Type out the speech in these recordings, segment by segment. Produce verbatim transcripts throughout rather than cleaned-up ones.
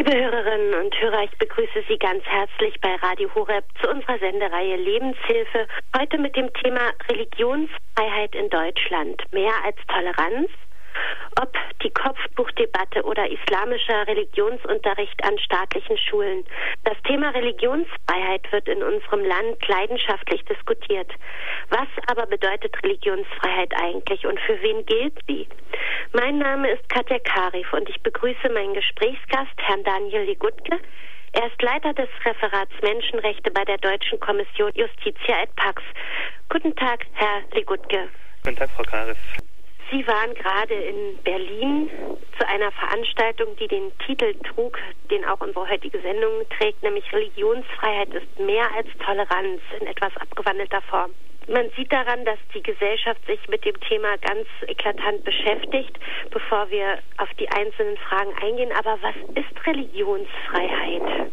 Liebe Hörerinnen und Hörer, ich begrüße Sie ganz herzlich bei Radio Horeb zu unserer Sendereihe Lebenshilfe. Heute mit dem Thema Religionsfreiheit in Deutschland. Mehr als Toleranz? Ob die Kopftuchdebatte oder islamischer Religionsunterricht an staatlichen Schulen. Das Thema Religionsfreiheit wird in unserem Land leidenschaftlich diskutiert. Was aber bedeutet Religionsfreiheit eigentlich und für wen gilt sie? Mein Name ist Katja Karif und ich begrüße meinen Gesprächsgast, Herrn Daniel Legutke. Er ist Leiter des Referats Menschenrechte bei der Deutschen Kommission Justitia et Pax. Guten Tag, Herr Legutke. Guten Tag, Frau Karif. Sie waren gerade in Berlin zu einer Veranstaltung, die den Titel trug, den auch unsere heutige Sendung trägt, nämlich Religionsfreiheit ist mehr als Toleranz in etwas abgewandelter Form. Man sieht daran, dass die Gesellschaft sich mit dem Thema ganz eklatant beschäftigt, bevor wir auf die einzelnen Fragen eingehen. Aber was ist Religionsfreiheit?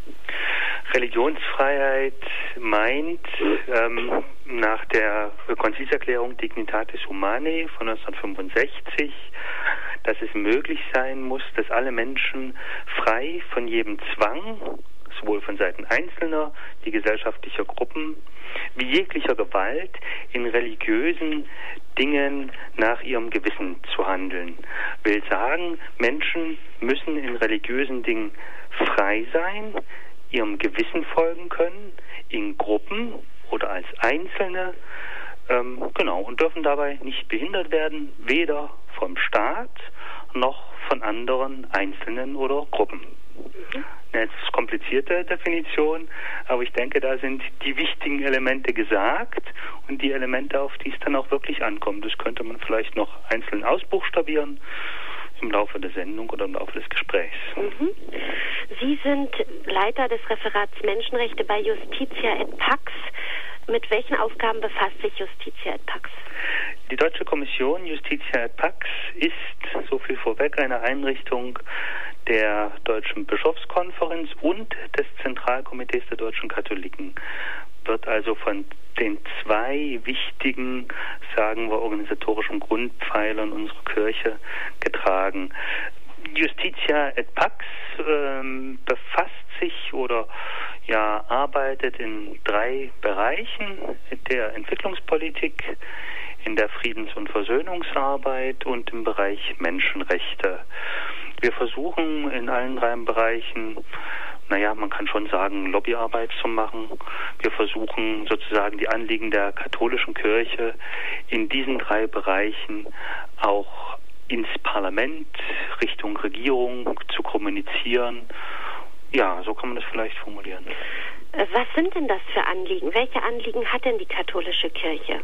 Religionsfreiheit meint ähm, nach der Konzilserklärung Dignitatis Humanae von neunzehnhundertfünfundsechzig, dass es möglich sein muss, dass alle Menschen frei von jedem Zwang, sowohl von Seiten Einzelner wie gesellschaftlicher Gruppen, wie jeglicher Gewalt in religiösen Dingen nach ihrem Gewissen zu handeln. Will sagen, Menschen müssen in religiösen Dingen frei sein, ihrem Gewissen folgen können, in Gruppen oder als Einzelne, ähm, genau, und dürfen dabei nicht behindert werden, weder vom Staat noch von anderen Einzelnen oder Gruppen. Mhm. Eine etwas komplizierte Definition, aber ich denke, da sind die wichtigen Elemente gesagt und die Elemente, auf die es dann auch wirklich ankommt. Das könnte man vielleicht noch einzeln ausbuchstabieren im Laufe der Sendung oder im Laufe des Gesprächs. Mhm. Sie sind Leiter des Referats Menschenrechte bei Justitia et Pax. Mit welchen Aufgaben befasst sich Justitia et Pax? Die Deutsche Kommission Justitia et Pax ist, so viel vorweg, eine Einrichtung der Deutschen Bischofskonferenz und des Zentralkomitees der deutschen Katholiken. Wird also von den zwei wichtigen, sagen wir, organisatorischen Grundpfeilern unserer Kirche getragen. Justitia et Pax ähm, befasst sich oder ja arbeitet in drei Bereichen: in der Entwicklungspolitik, in der Friedens- und Versöhnungsarbeit und im Bereich Menschenrechte. Wir versuchen in allen drei Bereichen, naja, man kann schon sagen, Lobbyarbeit zu machen. Wir versuchen sozusagen die Anliegen der katholischen Kirche in diesen drei Bereichen auch ins Parlament, Richtung Regierung zu kommunizieren. Ja, so kann man das vielleicht formulieren. Was sind denn das für Anliegen? Welche Anliegen hat denn die katholische Kirche?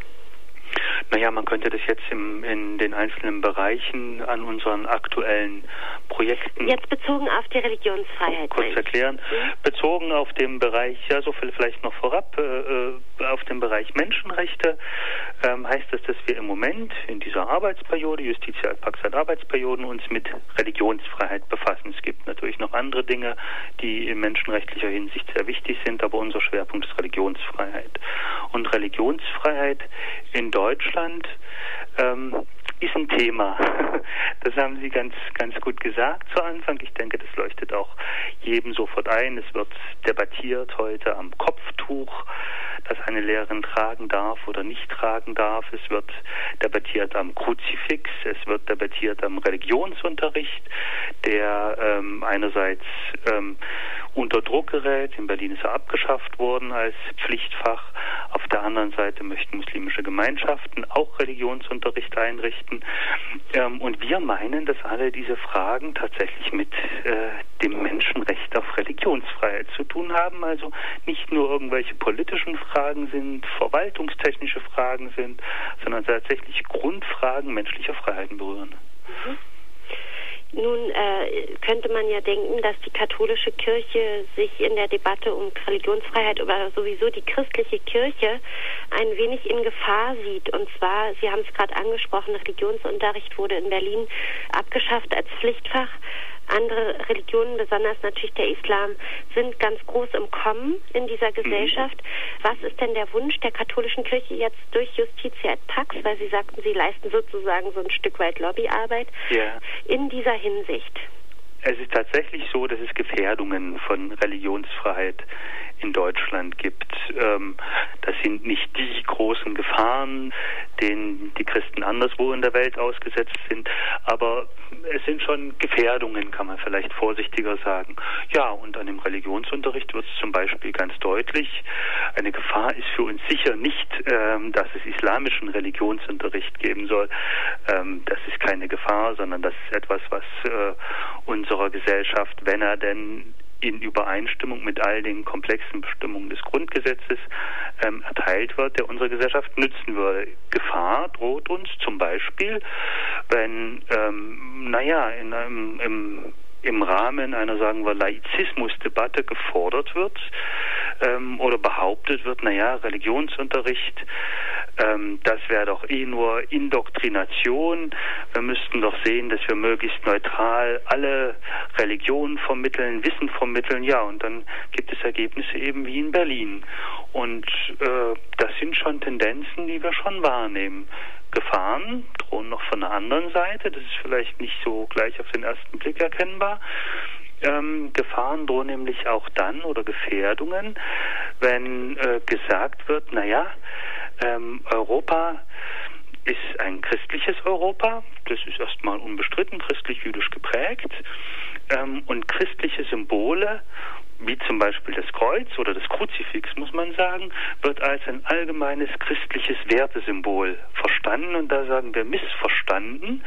Naja, man könnte das jetzt im, in den einzelnen Bereichen an unseren aktuellen Projekten jetzt bezogen auf die Religionsfreiheit kurz erklären. Mhm. Bezogen auf den Bereich, ja, so viel vielleicht noch vorab, äh, auf den Bereich Menschenrechte ähm, heißt es, dass wir im Moment in dieser Arbeitsperiode, Justitia et Pax hat Arbeitsperioden, uns mit Religionsfreiheit befassen. Es gibt natürlich noch andere Dinge, die in menschenrechtlicher Hinsicht sehr wichtig sind, aber unser Schwerpunkt ist Religionsfreiheit. Und Religionsfreiheit in Deutschland ähm, ist ein Thema. Das haben Sie ganz, ganz gut gesagt zu Anfang. Ich denke, das leuchtet auch jedem sofort ein. Es wird debattiert heute am Kopftuch, das eine Lehrerin tragen darf oder nicht tragen darf. Es wird debattiert am Kruzifix. Es wird debattiert am Religionsunterricht, der ähm, einerseits ähm, unter Druck gerät. In Berlin ist er abgeschafft worden als Pflichtfach. Auf der anderen Seite möchten muslimische Gemeinschaften auch Religionsunterricht einrichten. Ähm, und wir meinen, dass alle diese Fragen tatsächlich mit äh, dem Menschenrecht auf Religionsfreiheit zu tun haben. Also nicht nur irgendwelche politischen Fragen sind, verwaltungstechnische Fragen sind, sondern tatsächlich Grundfragen menschlicher Freiheiten berühren. Mhm. Nun äh, könnte man ja denken, dass die katholische Kirche sich in der Debatte um Religionsfreiheit oder sowieso die christliche Kirche ein wenig in Gefahr sieht. Und zwar, Sie haben es gerade angesprochen, Religionsunterricht wurde in Berlin abgeschafft als Pflichtfach. Andere Religionen, besonders natürlich der Islam, sind ganz groß im Kommen in dieser Gesellschaft. Mhm. Was ist denn der Wunsch der katholischen Kirche jetzt durch Justitia et Pax, weil Sie sagten, Sie leisten sozusagen so ein Stück weit Lobbyarbeit, ja. in dieser Hinsicht? es ist tatsächlich so, dass es Gefährdungen von Religionsfreiheit in Deutschland gibt. Ähm, das sind nicht die großen Gefahren, denen die Christen anderswo in der Welt ausgesetzt sind, aber es sind schon Gefährdungen, kann man vielleicht vorsichtiger sagen. Ja, und an dem Religionsunterricht wird es zum Beispiel ganz deutlich, eine Gefahr ist für uns sicher nicht, ähm, dass es islamischen Religionsunterricht geben soll. Ähm, das ist keine Gefahr, sondern das ist etwas, was äh, unserer Gesellschaft, wenn er denn in Übereinstimmung mit all den komplexen Bestimmungen des Grundgesetzes ähm, erteilt wird, der unserer Gesellschaft nützen würde. Gefahr droht uns zum Beispiel, wenn, ähm, naja, in einem, im, im Rahmen einer, sagen wir, Laizismusdebatte gefordert wird ähm, oder behauptet wird, naja, Religionsunterricht, ähm, das wäre doch eh nur Indoktrination. Wir müssten doch sehen, dass wir möglichst neutral alle Religionen vermitteln, Wissen vermitteln. Ja, und dann gibt es Ergebnisse eben wie in Berlin. Und äh, das sind schon Tendenzen, die wir schon wahrnehmen. Gefahren drohen noch von der anderen Seite. Das ist vielleicht nicht so gleich auf den ersten Blick erkennbar. Ähm, Gefahren drohen nämlich auch dann oder Gefährdungen, wenn äh, gesagt wird, naja, ähm, Europa ist ein christliches Europa, das ist erstmal unbestritten, christlich-jüdisch geprägt, ähm, und christliche Symbole, wie zum Beispiel das Kreuz oder das Kruzifix, muss man sagen, wird als ein allgemeines christliches Wertesymbol verstanden, und da sagen wir missverstanden.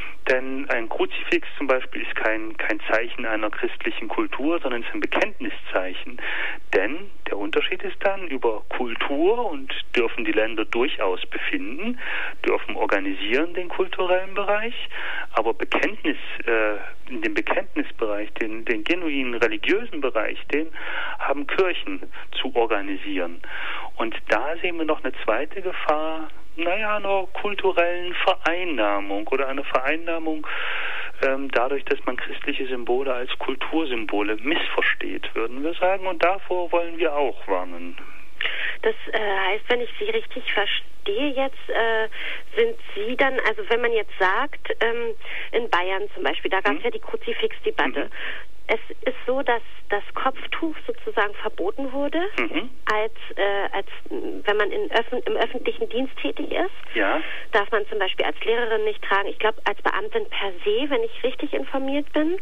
Denn ein Kruzifix zum Beispiel ist kein, kein Zeichen einer christlichen Kultur, sondern ist ein Bekenntniszeichen. Denn der Unterschied ist dann, über Kultur und dürfen die Länder durchaus befinden, dürfen organisieren den kulturellen Bereich, aber Bekenntnis, äh, in dem Bekenntnisbereich, den, den genuinen religiösen Bereich, den haben Kirchen zu organisieren. Und da sehen wir noch eine zweite Gefahr, naja, einer kulturellen Vereinnahmung oder einer Vereinnahmung ähm, dadurch, dass man christliche Symbole als Kultursymbole missversteht, würden wir sagen. Und davor wollen wir auch warnen. Das äh, heißt, wenn ich Sie richtig verstehe jetzt, äh, sind Sie dann, also wenn man jetzt sagt, ähm, in Bayern zum Beispiel, da gab es mhm. ja die Kruzifixdebatte. Mhm. Es ist so, dass das Kopftuch sozusagen verboten wurde, mhm. als, äh, als wenn man in Öffn- im öffentlichen Dienst tätig ist. Ja. Darf man zum Beispiel als Lehrerin nicht tragen. Ich glaube, als Beamtin per se, wenn ich richtig informiert bin.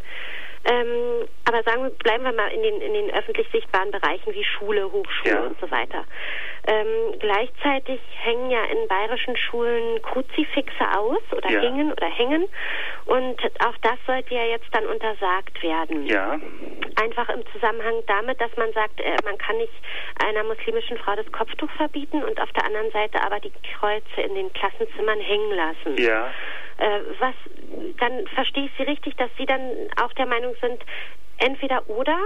Ähm, aber sagen wir, bleiben wir mal in den, in den öffentlich sichtbaren Bereichen wie Schule, Hochschule ja. und so weiter. Ähm, gleichzeitig hängen ja in bayerischen Schulen Kruzifixe aus oder ja. hingen oder hängen, und auch das sollte ja jetzt dann untersagt werden. Ja. Einfach im Zusammenhang damit, dass man sagt, äh, man kann nicht einer muslimischen Frau das Kopftuch verbieten und auf der anderen Seite aber die Kreuze in den Klassenzimmern hängen lassen. Ja. Äh, was, dann verstehe ich Sie richtig, dass Sie dann auch der Meinung sind, entweder oder?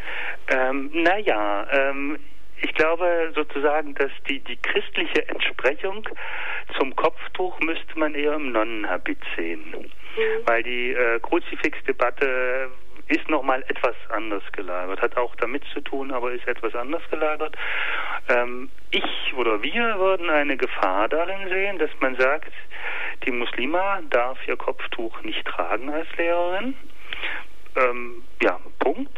Ähm, naja, ähm, ich glaube sozusagen, dass die, die christliche Entsprechung zum Kopftuch müsste man eher im Nonnenhabit sehen. Mhm. Weil die äh, Kruzifixdebatte ist nochmal etwas anders gelagert. Hat auch damit zu tun, aber ist etwas anders gelagert. Ähm, ich oder wir würden eine Gefahr darin sehen, dass man sagt, die Muslima darf ihr Kopftuch nicht tragen als Lehrerin. Ähm, ja, Punkt.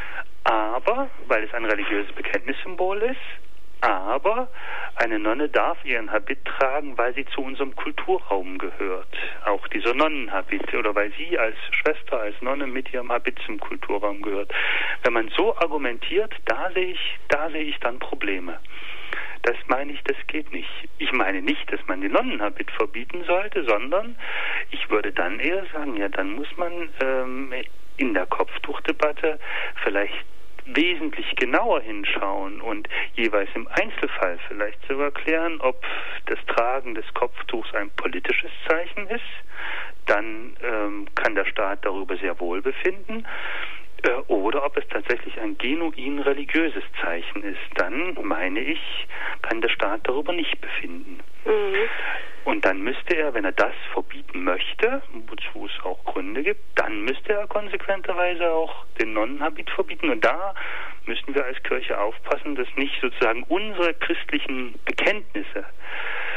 Aber, weil es ein religiöses Bekenntnissymbol ist, aber eine Nonne darf ihren Habit tragen, weil sie zu unserem Kulturraum gehört. Auch dieser Nonnenhabit, oder weil sie als Schwester, als Nonne mit ihrem Habit zum Kulturraum gehört. Wenn man so argumentiert, da sehe ich, da sehe ich dann Probleme. Das meine ich, das geht nicht. Ich meine nicht, dass man den Nonnenhabit verbieten sollte, sondern ich würde dann eher sagen, ja, dann muss man ähm, in der Kopftuchdebatte vielleicht wesentlich genauer hinschauen und jeweils im Einzelfall vielleicht sogar klären, ob das Tragen des Kopftuchs ein politisches Zeichen ist. Dann ähm, kann der Staat darüber sehr wohl befinden. Äh, oder ob es tatsächlich ein genuin religiöses Zeichen ist. Dann, meine ich, kann der Staat darüber nicht befinden. Mhm. Und dann müsste er, wenn er das verbieten möchte, wozu es auch Gründe gibt, dann müsste er konsequenterweise auch den Nonnenhabit verbieten. Und da müssen wir als Kirche aufpassen, dass nicht sozusagen unsere christlichen Bekenntnisse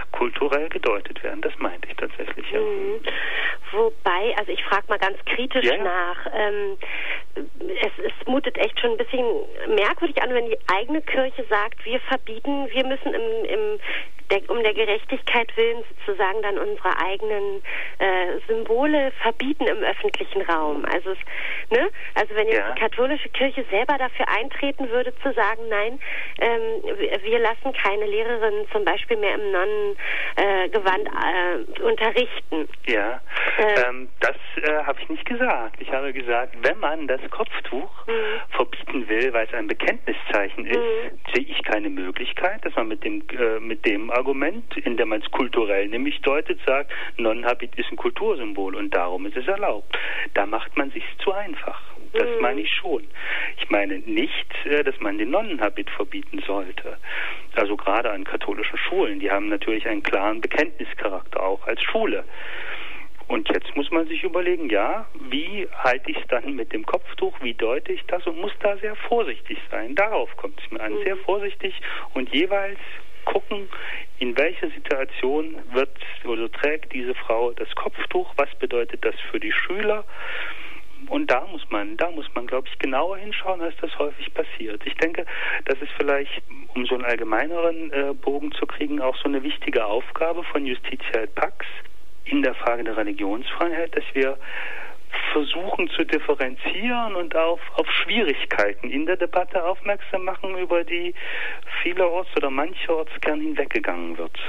kulturell gedeutet werden. Das meinte ich tatsächlich, ja. Mhm. Wobei, also ich frage mal ganz kritisch ja. nach, ähm, es, es mutet echt schon ein bisschen merkwürdig an, wenn die eigene Kirche sagt, wir verbieten, wir müssen im, im Der, um der Gerechtigkeit willen sozusagen dann unsere eigenen äh, Symbole verbieten im öffentlichen Raum. Also es, ne? Also wenn jetzt ja. die katholische Kirche selber dafür eintreten würde, zu sagen, nein, ähm, wir lassen keine Lehrerinnen zum Beispiel mehr im Nonnengewand äh, unterrichten. Ja, äh, ähm, das äh, habe ich nicht gesagt. Ich habe gesagt, wenn man das Kopftuch mhm. verbieten will, weil es ein Bekenntniszeichen ist, mhm. sehe ich keine Möglichkeit, dass man mit dem äh, mit dem Argument, in dem man es kulturell nämlich deutet, sagt, Nonnenhabit ist ein Kultursymbol und darum ist es erlaubt. Da macht man sich zu einfach. Das mhm. meine ich schon. Ich meine nicht, dass man den Nonnenhabit verbieten sollte. Also gerade an katholischen Schulen, die haben natürlich einen klaren Bekenntnischarakter auch als Schule. Und jetzt muss man sich überlegen, ja, wie halte ich es dann mit dem Kopftuch, wie deute ich das und muss da sehr vorsichtig sein. Darauf kommt es mir an, mhm. sehr vorsichtig und jeweils gucken, in welcher Situation wird oder trägt diese Frau das Kopftuch, was bedeutet das für die Schüler? Und da muss man, da muss man, glaube ich, genauer hinschauen, als das häufig passiert. Ich denke, das ist vielleicht, um so einen allgemeineren äh, Bogen zu kriegen, auch so eine wichtige Aufgabe von Justitia et Pax in der Frage der Religionsfreiheit, dass wir versuchen zu differenzieren und auf, auf Schwierigkeiten in der Debatte aufmerksam machen, über die vielerorts oder mancherorts gern hinweggegangen wird.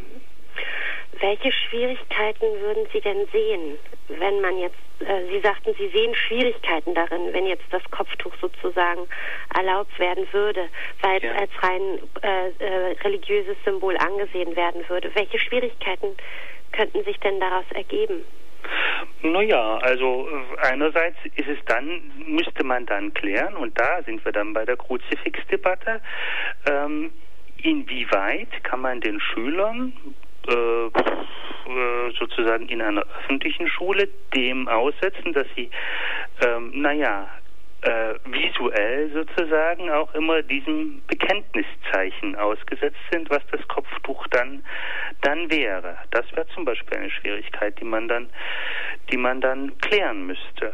Welche Schwierigkeiten würden Sie denn sehen, wenn man jetzt, äh, Sie sagten, Sie sehen Schwierigkeiten darin, wenn jetzt das Kopftuch sozusagen erlaubt werden würde, weil ja. es als rein äh, äh, religiöses Symbol angesehen werden würde. Welche Schwierigkeiten könnten sich denn daraus ergeben? Naja, also einerseits ist es dann, müsste man dann klären, und da sind wir dann bei der Kruzifixdebatte, ähm, inwieweit kann man den Schülern äh, sozusagen in einer öffentlichen Schule dem aussetzen, dass sie, ähm, naja, äh, visuell sozusagen auch immer diesem Bekenntniszeichen ausgesetzt sind, was das Kopftuch dann dann wäre. Das wäre zum Beispiel eine Schwierigkeit, die man dann, die man dann klären müsste.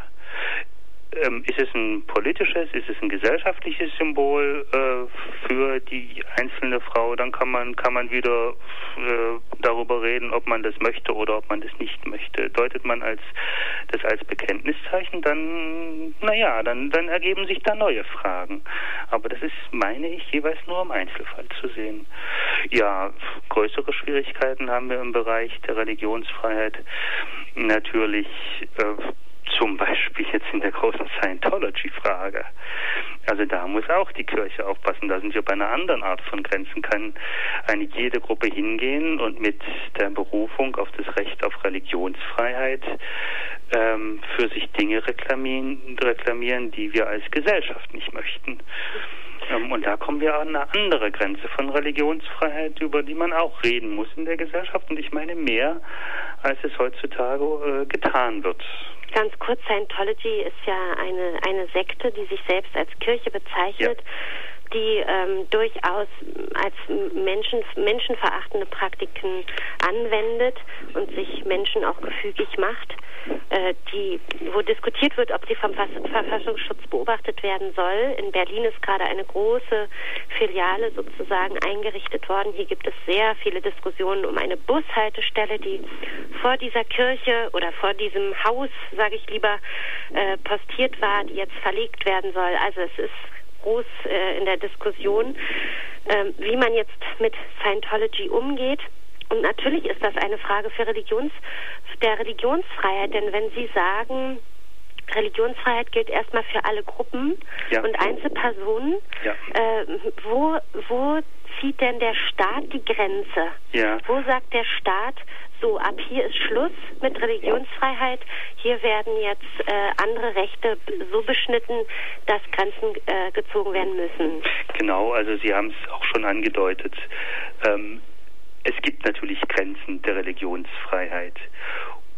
Ähm, ist es ein politisches, ist es ein gesellschaftliches Symbol äh, für die einzelne Frau, dann kann man kann man wieder äh, darüber reden, ob man das möchte oder ob man das nicht möchte. Deutet man als das als Bekenntniszeichen, dann naja, dann dann ergeben sich da neue Fragen. Aber das ist, meine ich, jeweils nur im Einzelfall zu sehen. Ja, größere Schwierigkeiten haben wir im Bereich der Religionsfreiheit natürlich äh, zum Beispiel jetzt in der großen Scientology-Frage. Also da muss auch die Kirche aufpassen. Da sind wir bei einer anderen Art von Grenzen. Kann eine jede Gruppe hingehen und mit der Berufung auf das Recht auf Religionsfreiheit ähm, für sich Dinge reklamieren, reklamieren, die wir als Gesellschaft nicht möchten. Ähm, und da kommen wir an eine andere Grenze von Religionsfreiheit, über die man auch reden muss in der Gesellschaft. Und ich meine mehr, als es heutzutage äh, getan wird. Ganz kurz, Scientology ist ja eine, eine Sekte, die sich selbst als Kirche bezeichnet, ja. die ähm, durchaus als Menschen, menschenverachtende Praktiken anwendet und sich Menschen auch gefügig macht, äh, die, wo diskutiert wird, ob sie vom Verfassungsschutz beobachtet werden soll. In Berlin ist gerade eine große Filiale sozusagen eingerichtet worden. Hier gibt es sehr viele Diskussionen um eine Bushaltestelle, die vor dieser Kirche oder vor diesem Haus, sage ich lieber, äh, postiert war, die jetzt verlegt werden soll. Also es ist groß äh, in der Diskussion, äh, wie man jetzt mit Scientology umgeht. Und natürlich ist das eine Frage für Religions, der Religionsfreiheit, denn wenn Sie sagen, Religionsfreiheit gilt erstmal für alle Gruppen ja. und Einzelpersonen, ja. äh, wo, wo zieht denn der Staat die Grenze? Ja. Wo sagt der Staat, so, ab hier ist Schluss mit Religionsfreiheit, hier werden jetzt äh, andere Rechte so beschnitten, dass Grenzen äh, gezogen werden müssen? Genau, also Sie haben es auch schon angedeutet. Ähm, es gibt natürlich Grenzen der Religionsfreiheit.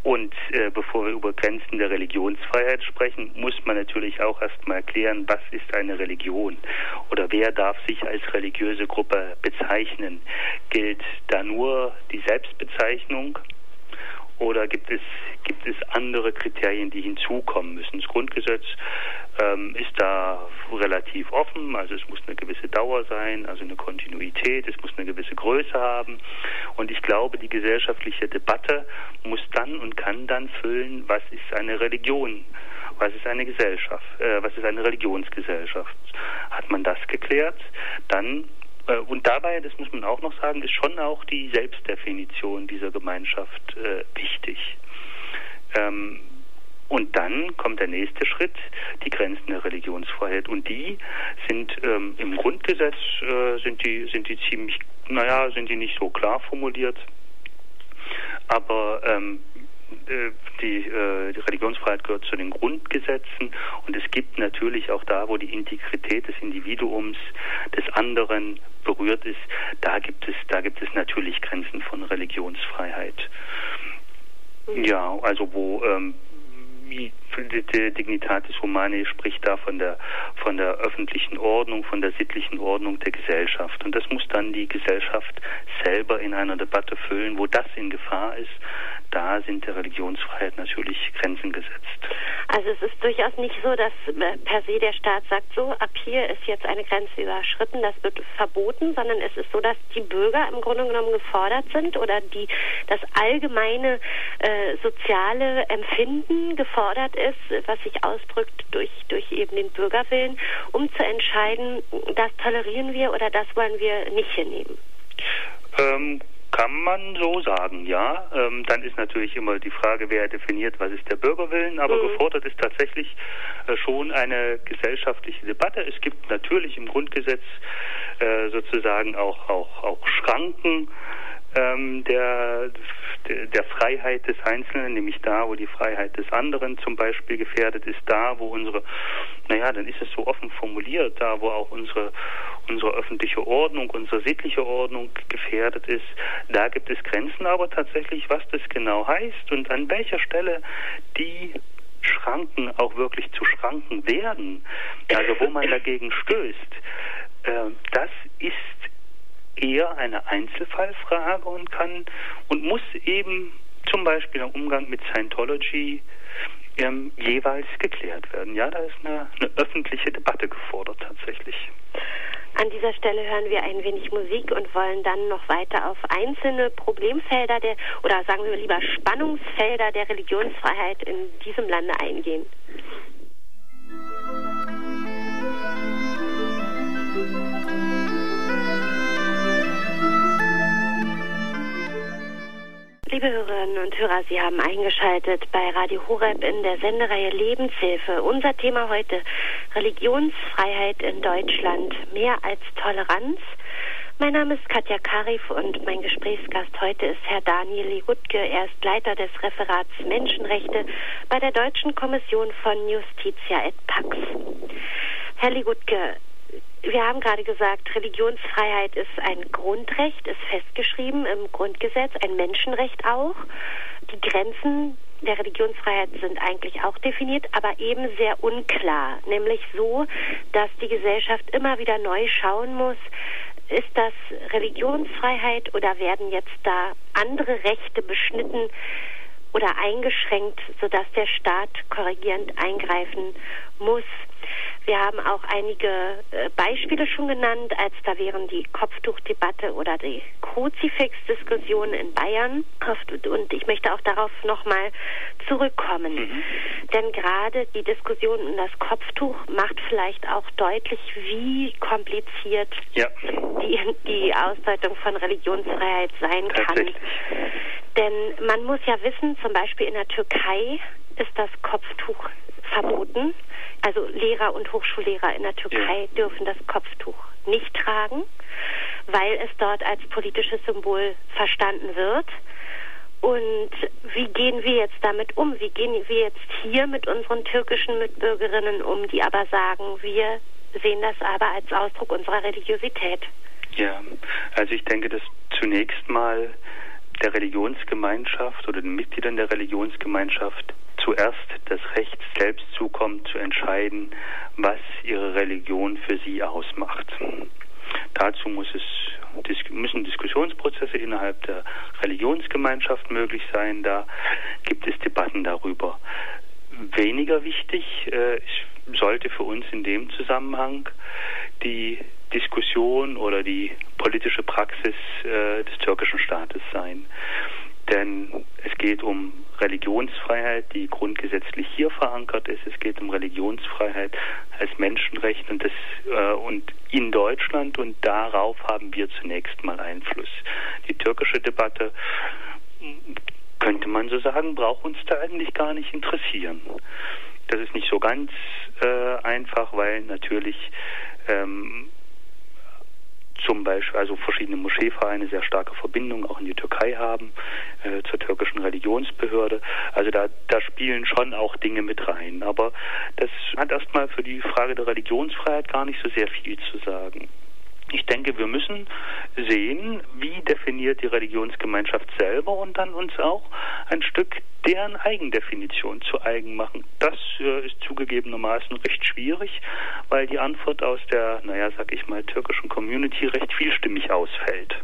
Und äh, bevor wir über Grenzen der Religionsfreiheit sprechen, muss man natürlich auch erstmal erklären, was ist eine Religion oder wer darf sich als religiöse Gruppe bezeichnen. Gilt da nur die Selbstbezeichnung oder gibt es, gibt es andere Kriterien, die hinzukommen müssen? Das Grundgesetz ähm, ist da relativ offen, also es muss eine gewisse Dauer sein, also eine Kontinuität, es muss eine gewisse Größe haben. Und ich glaube, die gesellschaftliche Debatte muss dann und kann dann füllen, was ist eine Religion, was ist eine Gesellschaft, äh, was ist eine Religionsgesellschaft. Hat man das geklärt, dann und dabei, das muss man auch noch sagen, ist schon auch die Selbstdefinition dieser Gemeinschaft äh, wichtig. Ähm, und dann kommt der nächste Schritt, die Grenzen der Religionsfreiheit. Und die sind ähm, im Grundgesetz äh, sind die sind die ziemlich, naja, sind die nicht so klar formuliert. Aber ähm, Die, äh, die Religionsfreiheit gehört zu den Grundgesetzen und es gibt natürlich auch da, wo die Integrität des Individuums, des anderen berührt ist, da gibt es, da gibt es natürlich Grenzen von Religionsfreiheit. Ja, also wo ähm, die Dignitatis Humanae spricht da von der von der öffentlichen Ordnung, von der sittlichen Ordnung der Gesellschaft. Und das muss dann die Gesellschaft selber in einer Debatte füllen, wo das in Gefahr ist. Da sind der Religionsfreiheit natürlich Grenzen gesetzt. Also es ist durchaus nicht so, dass per se der Staat sagt, so, ab hier ist jetzt eine Grenze überschritten, das wird verboten, sondern es ist so, dass die Bürger im Grunde genommen gefordert sind oder die das allgemeine äh, soziale Empfinden gefordert ist, was sich ausdrückt durch, durch eben den Bürgerwillen, um zu entscheiden, das tolerieren wir oder das wollen wir nicht hinnehmen. Ähm, kann man so sagen, ja. Ähm, dann ist natürlich immer die Frage, wer definiert, was ist der Bürgerwillen, aber mhm. gefordert ist tatsächlich äh, schon eine gesellschaftliche Debatte. Es gibt natürlich im Grundgesetz äh, sozusagen auch, auch, auch Schranken ähm, der, der, der Freiheit des Einzelnen, nämlich da, wo die Freiheit des anderen zum Beispiel gefährdet ist, da, wo unsere, naja, dann ist es so offen formuliert, da, wo auch unsere unsere öffentliche Ordnung, unsere sittliche Ordnung gefährdet ist, da gibt es Grenzen, aber tatsächlich, was das genau heißt und an welcher Stelle die Schranken auch wirklich zu Schranken werden, also wo man dagegen stößt, äh, das ist eher eine Einzelfallfrage und kann und muss eben zum Beispiel im Umgang mit Scientology ähm, jeweils geklärt werden. Ja, da ist eine, eine öffentliche Debatte gefordert tatsächlich. An dieser Stelle hören wir ein wenig Musik und wollen dann noch weiter auf einzelne Problemfelder der, oder sagen wir lieber Spannungsfelder der Religionsfreiheit in diesem Lande eingehen. Liebe Hörerinnen und Hörer, Sie haben eingeschaltet bei Radio Horeb in der Sendereihe Lebenshilfe. Unser Thema heute: Religionsfreiheit in Deutschland, mehr als Toleranz. Mein Name ist Katja Karif und mein Gesprächsgast heute ist Herr Daniel Legutke. Er ist Leiter des Referats Menschenrechte bei der Deutschen Kommission von Justitia et Pax. Herr Legutke, wir haben gerade gesagt, Religionsfreiheit ist ein Grundrecht, ist festgeschrieben im Grundgesetz, ein Menschenrecht auch. Die Grenzen der Religionsfreiheit sind eigentlich auch definiert, aber eben sehr unklar. Nämlich so, dass die Gesellschaft immer wieder neu schauen muss, ist das Religionsfreiheit oder werden jetzt da andere Rechte beschnitten oder eingeschränkt, sodass der Staat korrigierend eingreifen muss. Wir haben auch einige äh, Beispiele schon genannt, als da wären die Kopftuchdebatte oder die Kruzifix-Diskussion in Bayern. Und ich möchte auch darauf nochmal zurückkommen. Mhm. Denn gerade die Diskussion um das Kopftuch macht vielleicht auch deutlich, wie kompliziert ja. die, die Ausdeutung von Religionsfreiheit sein kann. Denn man muss ja wissen, zum Beispiel in der Türkei ist das Kopftuch verboten. Also Lehrer und Hochschullehrer in der Türkei ja. dürfen das Kopftuch nicht tragen, weil es dort als politisches Symbol verstanden wird. Und wie gehen wir jetzt damit um? Wie gehen wir jetzt hier mit unseren türkischen Mitbürgerinnen um, die aber sagen, wir sehen das aber als Ausdruck unserer Religiosität? Ja, also ich denke, dass zunächst mal der Religionsgemeinschaft oder den Mitgliedern der Religionsgemeinschaft zuerst das Recht selbst zukommt, zu entscheiden, was ihre Religion für sie ausmacht. Dazu muss es, müssen Diskussionsprozesse innerhalb der Religionsgemeinschaft möglich sein. Da gibt es Debatten darüber. Weniger wichtig äh, sollte für uns in dem Zusammenhang die Diskussion oder die politische Praxis äh, des türkischen Staates sein. Denn es geht um Religionsfreiheit, die grundgesetzlich hier verankert ist. Es geht um Religionsfreiheit als Menschenrecht und, das, äh, und in Deutschland, und darauf haben wir zunächst mal Einfluss. Die türkische Debatte, könnte man so sagen, braucht uns da eigentlich gar nicht interessieren. Das ist nicht so ganz äh, einfach, weil natürlich ähm, zum Beispiel, also verschiedene Moscheevereine sehr starke Verbindungen auch in die Türkei haben, äh, zur türkischen Religionsbehörde. Also da, da spielen schon auch Dinge mit rein. Aber das hat erstmal für die Frage der Religionsfreiheit gar nicht so sehr viel zu sagen. Ich denke, wir müssen sehen, wie definiert die Religionsgemeinschaft selber, und dann uns auch ein Stück deren Eigendefinition zu eigen machen. Das äh, ist zugegebenermaßen recht schwierig, weil die Antwort aus der, naja, sag ich mal, türkischen Community recht vielstimmig ausfällt.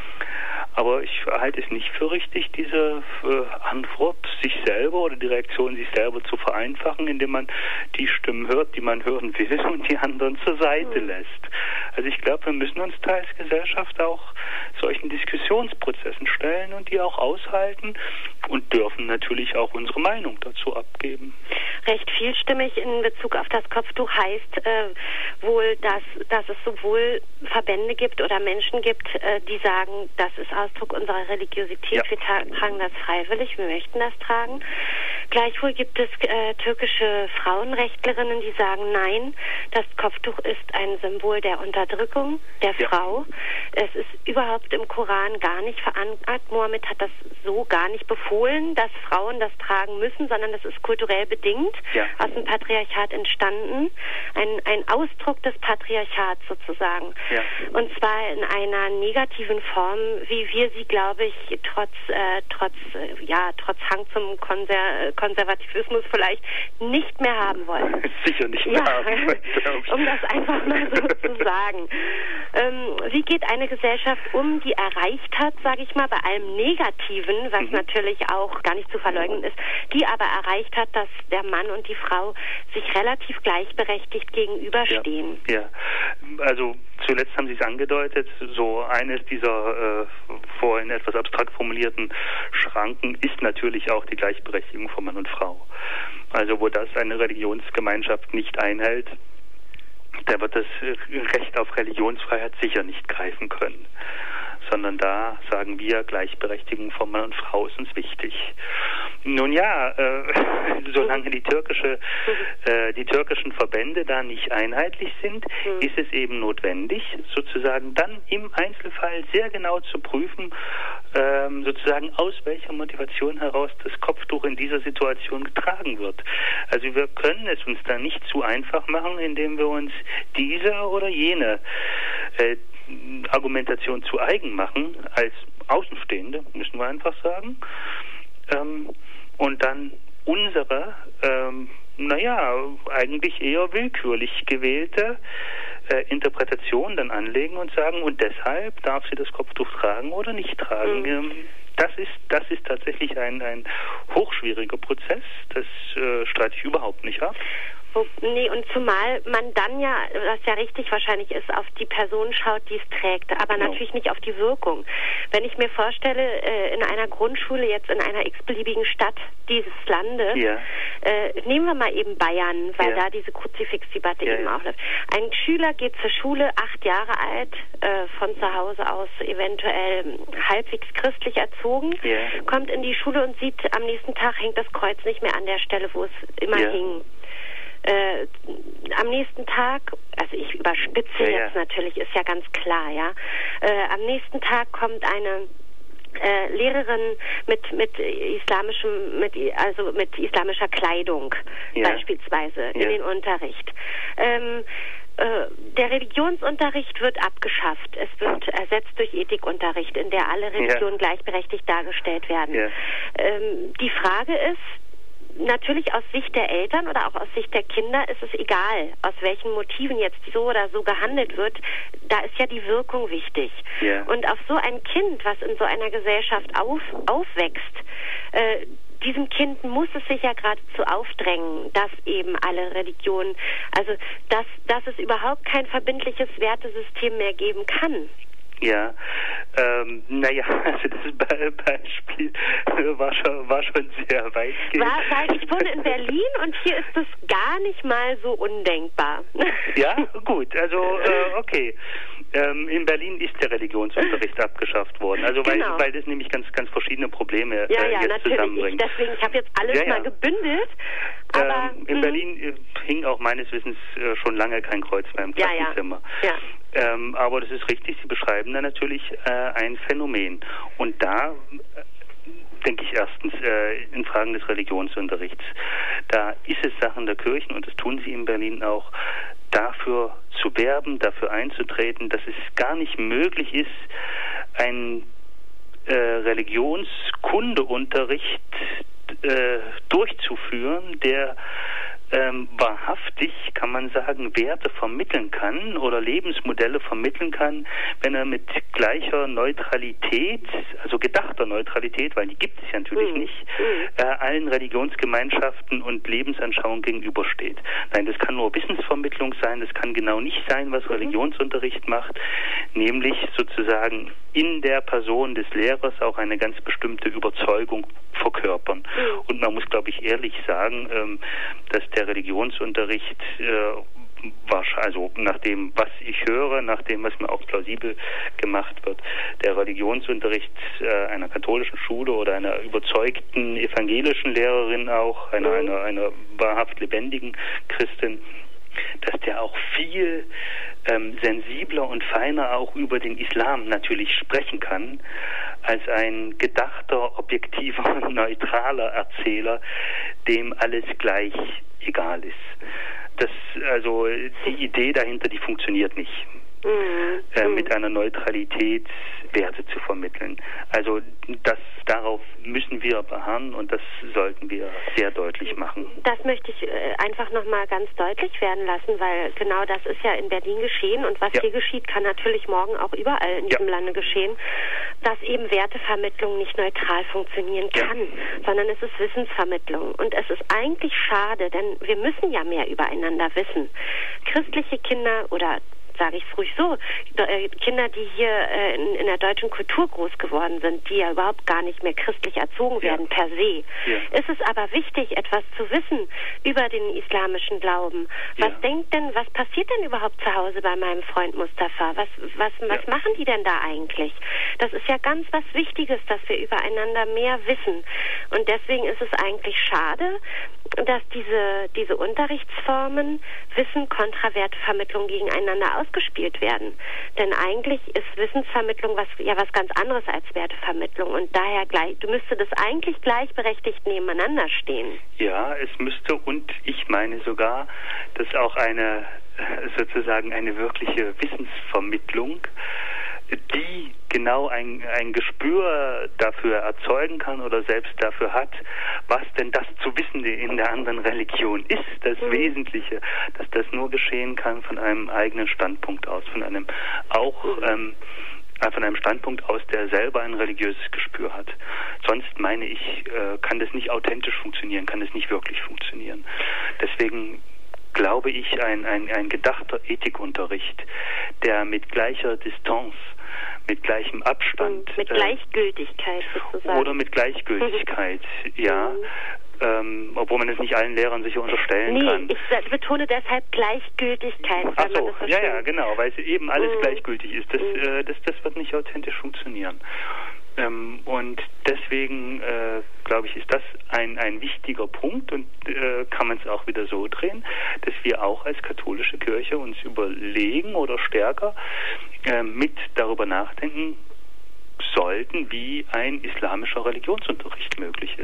Aber ich halte es nicht für richtig, diese äh, Antwort sich selber oder die Reaktion sich selber zu vereinfachen, indem man die Stimmen hört, die man hören will, und die anderen zur Seite mhm. lässt. Also ich glaube, wir müssen uns da als Gesellschaft auch solchen Diskussionsprozessen stellen und die auch aushalten und dürfen natürlich auch unsere Meinung dazu abgeben. Recht vielstimmig in Bezug auf das Kopftuch heißt äh, wohl, dass, dass es sowohl Verbände gibt oder Menschen gibt, äh, die sagen, das ist Ausdruck unserer Religiosität, ja. wir tra- tragen das freiwillig, wir möchten das tragen. Gleichwohl gibt es äh, türkische Frauenrechtlerinnen, die sagen, nein, das Kopftuch ist ein Symbol der Unterdrückung der ja. Frau. Es ist überhaupt im Koran gar nicht verankert. Mohammed hat das so gar nicht befohlen, dass Frauen das tragen müssen, sondern das ist kulturell bedingt, ja. aus dem Patriarchat entstanden. Ein, ein Ausdruck des Patriarchats sozusagen. Ja. Und zwar in einer negativen Form, wie wir sie, glaube ich, trotz, äh, trotz, äh, ja, trotz Hang zum Konser- Konservativismus vielleicht nicht mehr haben wollen. Sicher nicht mehr ja. haben wollen, um das einfach mal so zu sagen. Ähm, wie geht eine Gesellschaft um, die erreicht hat, sage ich mal, bei allem Negativen, was mhm. natürlich auch gar nicht zu verleugnen ist, die aber erreicht hat, dass der Mann und die Frau sich relativ gleichberechtigt gegenüberstehen? Ja, ja. Also zuletzt haben Sie es angedeutet, so eines dieser äh, vorhin etwas abstrakt formulierten Schranken ist natürlich auch die Gleichberechtigung von Mann und Frau. Also wo das eine Religionsgemeinschaft nicht einhält, da wird das Recht auf Religionsfreiheit sicher nicht greifen können. Sondern da sagen wir, Gleichberechtigung von Mann und Frau ist uns wichtig. Nun ja, äh, solange die türkische, äh, die türkischen Verbände da nicht einheitlich sind, mhm. ist es eben notwendig, sozusagen dann im Einzelfall sehr genau zu prüfen, ähm, sozusagen aus welcher Motivation heraus das Kopftuch in dieser Situation getragen wird. Also wir können es uns da nicht zu einfach machen, indem wir uns diese oder jene äh, Argumentation zu eigen machen, als Außenstehende, müssen wir einfach sagen, ähm, und dann unsere, ähm, naja, eigentlich eher willkürlich gewählte äh, Interpretation dann anlegen und sagen, und deshalb darf sie das Kopftuch tragen oder nicht tragen. Mhm. Ähm, das ist, das ist tatsächlich ein, ein hochschwieriger Prozess, das äh, streite ich überhaupt nicht ab. Nee, und zumal man dann ja, was ja richtig wahrscheinlich ist, auf die Person schaut, die es trägt, aber genau. natürlich nicht auf die Wirkung. Wenn ich mir vorstelle, in einer Grundschule jetzt in einer x-beliebigen Stadt dieses Landes, ja. äh, nehmen wir mal eben Bayern, weil ja. da diese Kruzifixdebatte ja, eben ja. auch läuft. Ein Schüler geht zur Schule, acht Jahre alt, äh, von zu Hause aus eventuell halbwegs christlich erzogen, ja. kommt in die Schule und sieht, am nächsten Tag hängt das Kreuz nicht mehr an der Stelle, wo es immer ja. hing. Äh, am nächsten Tag, also ich überspitze ja, jetzt ja. natürlich, ist ja ganz klar, ja. Äh, am nächsten Tag kommt eine äh, Lehrerin mit mit islamischem, mit also mit islamischer Kleidung ja. beispielsweise ja. in den Unterricht. Ähm, äh, Der Religionsunterricht wird abgeschafft. Es wird ersetzt durch Ethikunterricht, in der alle Religionen ja. gleichberechtigt dargestellt werden. Ja. Ähm, die Frage ist, natürlich aus Sicht der Eltern oder auch aus Sicht der Kinder ist es egal, aus welchen Motiven jetzt so oder so gehandelt wird. Da ist ja die Wirkung wichtig. Ja. Und auf so ein Kind, was in so einer Gesellschaft auf, aufwächst, äh, diesem Kind muss es sich ja geradezu aufdrängen, dass eben alle Religionen, also dass, dass es überhaupt kein verbindliches Wertesystem mehr geben kann. Ja, ähm, naja, also das Beispiel war schon, war schon sehr weitgehend. War, weil ich wohne in Berlin und hier ist das gar nicht mal so undenkbar. Ja, gut, also äh, okay. Ähm, in Berlin ist der Religionsunterricht abgeschafft worden, also weil, genau. weil das nämlich ganz, ganz verschiedene Probleme ja, äh, ja, jetzt natürlich. zusammenbringt. Ich, deswegen, ich habe jetzt alles ja, ja. mal gebündelt. Aber, ähm, in Berlin äh, hing auch meines Wissens äh, schon lange kein Kreuz mehr im Klassenzimmer. Ja, ja. ja. Ähm, aber das ist richtig, Sie beschreiben da natürlich äh, ein Phänomen. Und da äh, denke ich erstens äh, in Fragen des Religionsunterrichts, da ist es Sachen der Kirchen, und das tun sie in Berlin auch, dafür zu werben, dafür einzutreten, dass es gar nicht möglich ist, einen äh, Religionskundeunterricht äh, durchzuführen, der ähm, wahrhaftig, kann man sagen, Werte vermitteln kann oder Lebensmodelle vermitteln kann, wenn er mit gleicher Neutralität, also gedachter Neutralität, weil die gibt es ja natürlich mhm. nicht, äh, allen Religionsgemeinschaften und Lebensanschauungen gegenübersteht. Nein, das kann nur Wissensvermittlung sein, das kann genau nicht sein, was Religionsunterricht macht, nämlich sozusagen in der Person des Lehrers auch eine ganz bestimmte Überzeugung verkörpern. Mhm. Und man muss, glaube ich, ehrlich sagen, ähm, dass der Religionsunterricht äh, also nach dem, was ich höre, nach dem, was mir auch plausibel gemacht wird, der Religionsunterricht äh, einer katholischen Schule oder einer überzeugten evangelischen Lehrerin auch, einer, mhm. einer, einer wahrhaft lebendigen Christin, dass der auch viel ähm, sensibler und feiner auch über den Islam natürlich sprechen kann, als ein gedachter, objektiver, neutraler Erzähler, dem alles gleich egal ist. Das, also die Idee dahinter, die funktioniert nicht. Mhm. Äh, mit einer Neutralität Werte zu vermitteln. Also das, darauf müssen wir beharren und das sollten wir sehr deutlich machen. Das möchte ich äh, einfach nochmal ganz deutlich werden lassen, weil genau das ist ja in Berlin geschehen und was ja. hier geschieht, kann natürlich morgen auch überall in diesem ja. Lande geschehen, dass eben Wertevermittlung nicht neutral funktionieren kann, ja. sondern es ist Wissensvermittlung. Und es ist eigentlich schade, denn wir müssen ja mehr übereinander wissen. Christliche Kinder oder sage ich es ruhig so, Kinder, die hier äh, in, in der deutschen Kultur groß geworden sind, die ja überhaupt gar nicht mehr christlich erzogen werden ja. per se. Ja. Ist es aber wichtig, etwas zu wissen über den islamischen Glauben. Was ja. denkt denn, was passiert denn überhaupt zu Hause bei meinem Freund Mustafa? Was, was, was ja. machen die denn da eigentlich? Das ist ja ganz was Wichtiges, dass wir übereinander mehr wissen. Und deswegen ist es eigentlich schade, dass diese, diese Unterrichtsformen Wissen kontra Wertevermittlung gegeneinander ausgespielt werden. Denn eigentlich ist Wissensvermittlung was, ja was ganz anderes als Wertevermittlung und daher gleich, du müsste das eigentlich gleichberechtigt nebeneinander stehen. Ja, es müsste und ich meine sogar, dass auch eine sozusagen eine wirkliche Wissensvermittlung, die genau ein, ein Gespür dafür erzeugen kann oder selbst dafür hat, was denn das zu Wissende in der anderen Religion ist, das mhm. Wesentliche, dass das nur geschehen kann von einem eigenen Standpunkt aus, von einem auch mhm. ähm, von einem Standpunkt aus, der selber ein religiöses Gespür hat. Sonst, meine ich, äh, kann das nicht authentisch funktionieren, kann das nicht wirklich funktionieren. Deswegen glaube ich, ein, ein, ein gedachter Ethikunterricht, der mit gleicher Distanz, mit gleichem Abstand. Mit Gleichgültigkeit sozusagen. Oder mit Gleichgültigkeit, ja. Mhm. Ähm, obwohl man es nicht allen Lehrern sicher unterstellen nee, kann. Ich betone deshalb Gleichgültigkeit. Ach so, man das ja, ja, genau, weil es eben alles mhm. gleichgültig ist. Das, mhm. äh, das, das wird nicht authentisch funktionieren. Ähm, und deswegen, äh, glaube ich, ist das ein, ein wichtiger Punkt und äh, kann man es auch wieder so drehen, dass wir auch als katholische Kirche uns überlegen oder stärker äh, mit darüber nachdenken sollten, wie ein islamischer Religionsunterricht möglich ist.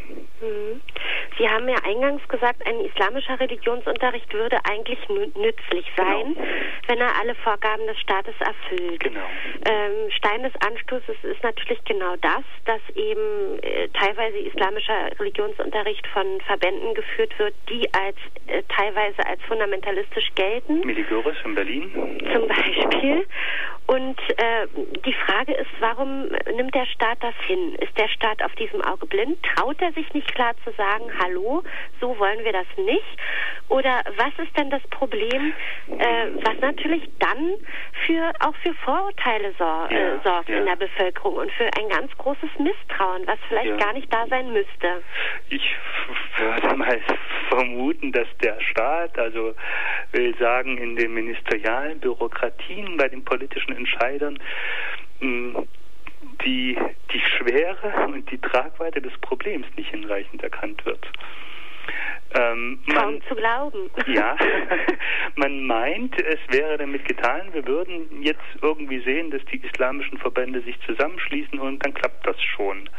Sie haben ja eingangs gesagt, ein islamischer Religionsunterricht würde eigentlich nützlich sein, genau, wenn er alle Vorgaben des Staates erfüllt. Genau. Ähm, Stein des Anstoßes ist natürlich genau das, dass eben äh, teilweise islamischer Religionsunterricht von Verbänden geführt wird, die als äh, teilweise als fundamentalistisch gelten. Milligöris in Berlin. Zum Beispiel. Und äh, die Frage ist, warum nimmt der Staat das hin? Ist der Staat auf diesem Auge blind? Traut er sich nicht klar zu sagen, hallo, so wollen wir das nicht? Oder was ist denn das Problem, äh, was natürlich dann für auch für Vorurteile sor ja, äh, sorgt ja. in der Bevölkerung und für ein ganz großes Misstrauen, was vielleicht ja. gar nicht da sein müsste? Ich würde mal vermuten, dass der Staat, also will sagen, in den ministerialen Bürokratien bei den politischen Entscheidern, mh, die, die Schwere und die Tragweite des Problems nicht hinreichend erkannt wird. Ähm, man, Kaum zu glauben. Ja, man meint, es wäre damit getan, wir würden jetzt irgendwie sehen, dass die islamischen Verbände sich zusammenschließen und dann klappt das schon.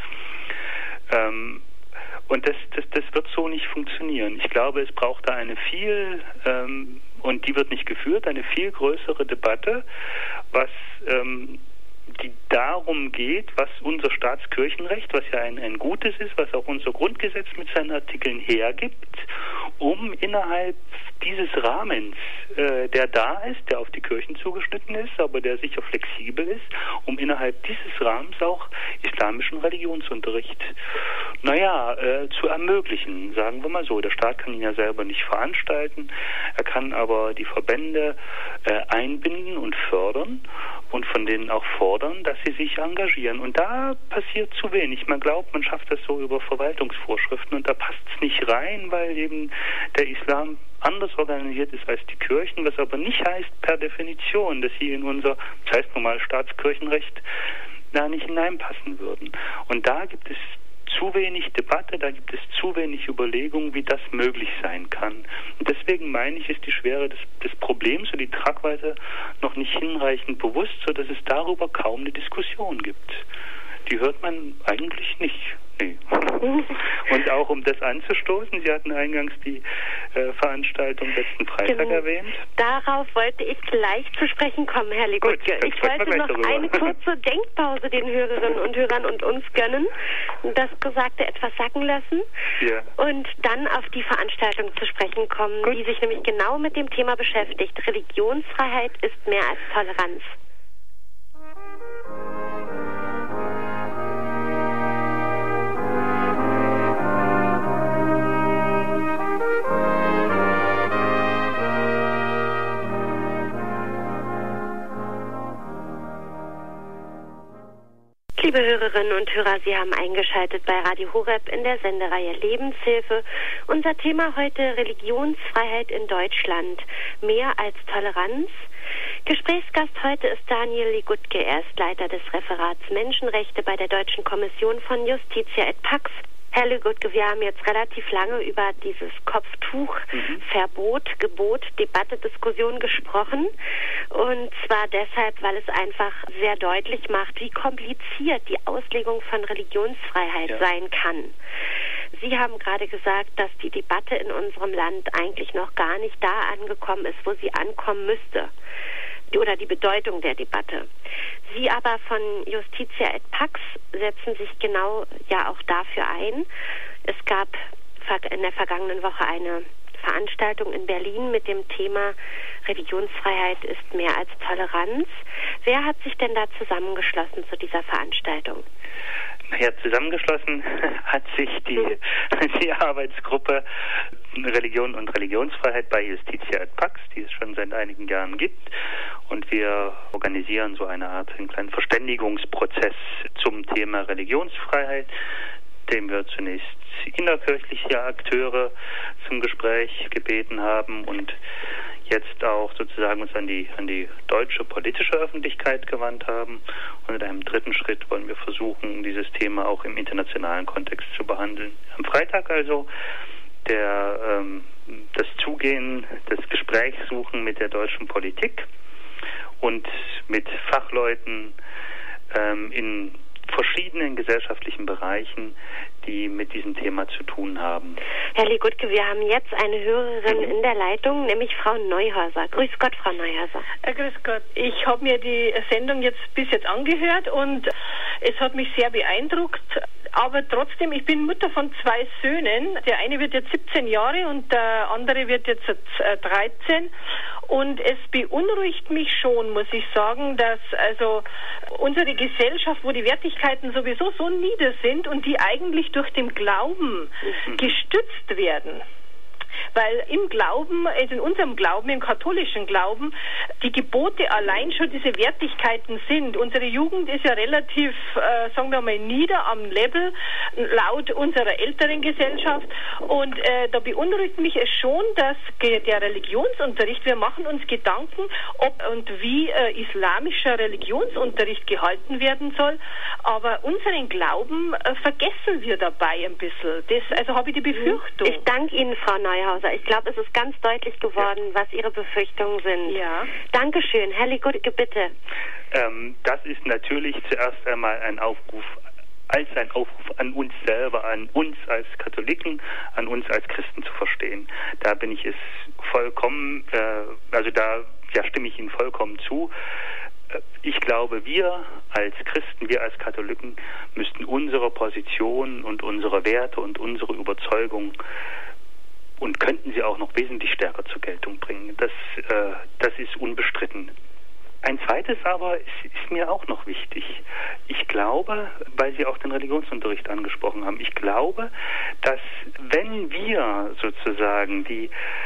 Ähm, und das, das, das wird so nicht funktionieren. Ich glaube, es braucht da eine viel, ähm, und die wird nicht geführt, eine viel größere Debatte, was ähm, die darum geht, was unser Staatskirchenrecht, was ja ein, ein gutes ist, was auch unser Grundgesetz mit seinen Artikeln hergibt, um innerhalb dieses Rahmens, äh, der da ist, der auf die Kirchen zugeschnitten ist, aber der sicher flexibel ist, um innerhalb dieses Rahmens auch islamischen Religionsunterricht, naja, äh, zu ermöglichen, sagen wir mal so. Der Staat kann ihn ja selber nicht veranstalten, er kann aber die Verbände äh, einbinden und fördern und von denen auch fordern, dass sie sich engagieren. Und da passiert zu wenig. Man glaubt, man schafft das so über Verwaltungsvorschriften und da passt es nicht rein, weil eben der Islam anders organisiert ist als die Kirchen, was aber nicht heißt per Definition, dass sie in unser, das heißt normal Staatskirchenrecht, da nicht hineinpassen würden. Und da gibt es zu wenig Debatte, da gibt es zu wenig Überlegungen, wie das möglich sein kann. Und deswegen meine ich, ist die Schwere des, des Problems und die Tragweite noch nicht hinreichend bewusst, sodass es darüber kaum eine Diskussion gibt. Die hört man eigentlich nicht. Nee. Und auch um das anzustoßen, Sie hatten eingangs die äh, Veranstaltung letzten Freitag genau. erwähnt. Darauf wollte ich gleich zu sprechen kommen, Herr Legutke. Ich wollte noch darüber. eine kurze Denkpause den Hörerinnen und Hörern und uns gönnen, das Gesagte etwas sacken lassen ja. und dann auf die Veranstaltung zu sprechen kommen, Gut. die sich nämlich genau mit dem Thema beschäftigt. Religionsfreiheit ist mehr als Toleranz. Liebe Hörerinnen und Hörer, Sie haben eingeschaltet bei Radio Horeb in der Sendereihe Lebenshilfe. Unser Thema heute: Religionsfreiheit in Deutschland. Mehr als Toleranz? Gesprächsgast heute ist Daniel Legutke. Er ist Leiter des Referats Menschenrechte bei der Deutschen Kommission von Justitia et Pax. Herr Legutke, wir haben jetzt relativ lange über dieses Kopftuchverbot, mhm. Gebot, Debatte, Diskussion gesprochen. Und zwar deshalb, weil es einfach sehr deutlich macht, wie kompliziert die Auslegung von Religionsfreiheit ja. sein kann. Sie haben gerade gesagt, dass die Debatte in unserem Land eigentlich noch gar nicht da angekommen ist, wo sie ankommen müsste. Oder die Bedeutung der Debatte. Sie aber von Justitia et Pax setzen sich genau ja auch dafür ein. Es gab in der vergangenen Woche eine Veranstaltung in Berlin mit dem Thema Religionsfreiheit ist mehr als Toleranz. Wer hat sich denn da zusammengeschlossen zu dieser Veranstaltung? Naja, zusammengeschlossen hat sich die, die Arbeitsgruppe Religion und Religionsfreiheit bei Justitia et Pax, die es schon seit einigen Jahren gibt. Und wir organisieren so eine Art einen kleinen Verständigungsprozess zum Thema Religionsfreiheit, dem wir zunächst innerkirchliche Akteure zum Gespräch gebeten haben und jetzt auch sozusagen uns an die an die deutsche politische Öffentlichkeit gewandt haben. Und in einem dritten Schritt wollen wir versuchen, dieses Thema auch im internationalen Kontext zu behandeln. Am Freitag also der ähm, das Zugehen, das Gesprächssuchen mit der deutschen Politik und mit Fachleuten ähm, in verschiedenen gesellschaftlichen Bereichen, die mit diesem Thema zu tun haben. Herr Legutke, wir haben jetzt eine Hörerin in der Leitung, nämlich Frau Neuhauser. Grüß Gott, Frau Neuhauser. Äh, grüß Gott. Ich habe mir die Sendung jetzt bis jetzt angehört und es hat mich sehr beeindruckt. Aber trotzdem, ich bin Mutter von zwei Söhnen. Der eine wird jetzt siebzehn Jahre und der andere wird jetzt dreizehn. Und es beunruhigt mich schon, muss ich sagen, dass also unsere Gesellschaft, wo die Wertigkeiten sowieso so nieder sind und die eigentlich durch den Glauben mhm. gestützt werden. Weil im Glauben, also in unserem Glauben, im katholischen Glauben, die Gebote allein schon diese Wertigkeiten sind. Unsere Jugend ist ja relativ, äh, sagen wir mal, nieder am Level, laut unserer älteren Gesellschaft. Und äh, da beunruhigt mich es schon, dass der Religionsunterricht, wir machen uns Gedanken, ob und wie äh, islamischer Religionsunterricht gehalten werden soll. Aber unseren Glauben äh, vergessen wir dabei ein bisschen. Das, also habe ich die Befürchtung. Ich danke Ihnen, Frau Neuhauser. Ich glaube, es ist ganz deutlich geworden, ja. was Ihre Befürchtungen sind. Ja. Dankeschön. Herr Legutke, bitte. Ähm, das ist natürlich zuerst einmal ein Aufruf, als ein Aufruf an uns selber, an uns als Katholiken, an uns als Christen zu verstehen. Da bin ich es vollkommen, äh, also da ja, stimme ich Ihnen vollkommen zu. Ich glaube, wir als Christen, wir als Katholiken müssten unsere Position und unsere Werte und unsere Überzeugung und könnten sie auch noch wesentlich stärker zur Geltung bringen. Das, äh, das ist unbestritten. Ein zweites aber ist, ist mir auch noch wichtig. Ich glaube, weil Sie auch den Religionsunterricht angesprochen haben, ich glaube, dass wenn wir sozusagen die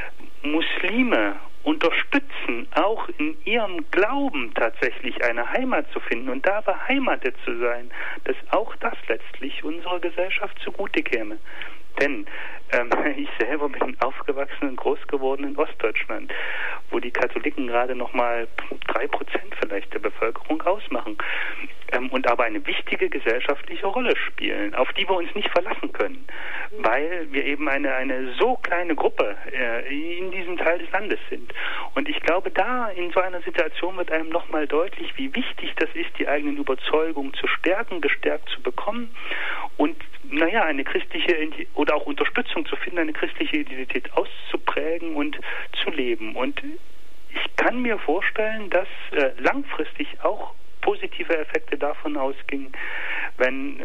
Muslime unterstützen, auch in ihrem Glauben tatsächlich eine Heimat zu finden und da beheimatet zu sein, dass auch das letztlich unserer Gesellschaft zugute käme. Denn ähm, ich selber bin aufgewachsen und groß geworden in Ostdeutschland, wo die Katholiken gerade noch mal drei Prozent vielleicht der Bevölkerung ausmachen ähm, und aber eine wichtige gesellschaftliche Rolle spielen, auf die wir uns nicht verlassen können, weil wir eben eine, eine so kleine Gruppe äh, in diesem Teil des Landes sind. Und ich glaube, da in so einer Situation wird einem noch mal deutlich, wie wichtig das ist, die eigenen Überzeugungen zu stärken, gestärkt zu bekommen und naja, eine christliche oder auch Unterstützung zu finden, eine christliche Identität auszuprägen und zu leben. Und ich kann mir vorstellen, dass äh, langfristig auch positive Effekte davon ausgingen, wenn,